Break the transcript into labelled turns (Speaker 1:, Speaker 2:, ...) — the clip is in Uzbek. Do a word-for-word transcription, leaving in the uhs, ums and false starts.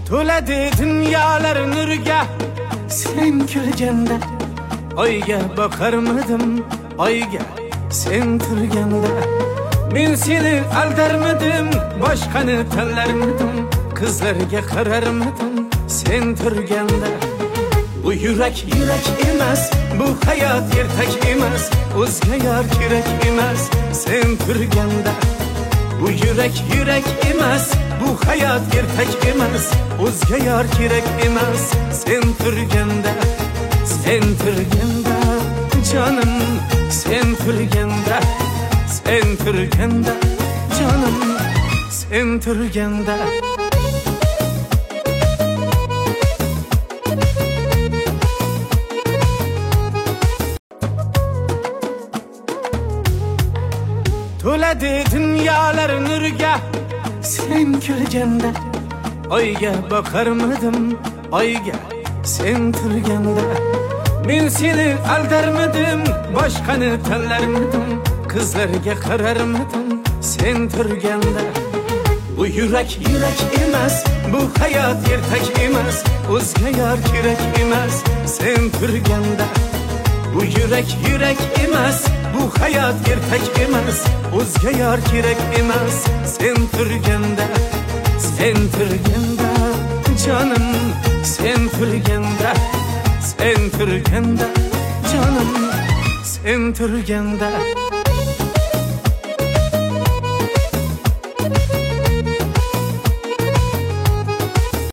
Speaker 1: to'ladi dunyolar nurga sen kulganda. Oyga boqarmidim, oyga sen turganda. Men seni aldarmidim, boshqani tanlarmidim, qizlarga qararmidim sen turganda. Bu yurak yurak emas, bu hayot ertak emas, o'zga yor kerak emas sen turganda. Bu yurak yurak emas, bu hayot ertak emas, o'zga yor kerak emas sen turganda. Sen turganda canım, sen turganda, sen turganda canım, sen turganda. To'ladi dunyolar nurga sen kulganda. Oyga boqarmidim, oyga sen turganda. Men seni aldarmidim, boshqani tanlarmidim, qizlarga qararmidim sen turganda. Bu yurak yurak emas, bu hayot ertak emas, o'zga yor kerak emas sen turganda. Bu yurak yurak emas, bu hayot ertak emas, o'zga yor kerak emas sen turganda. Sen turganda canım, sen turganda, sen turganda canım, sen turganda.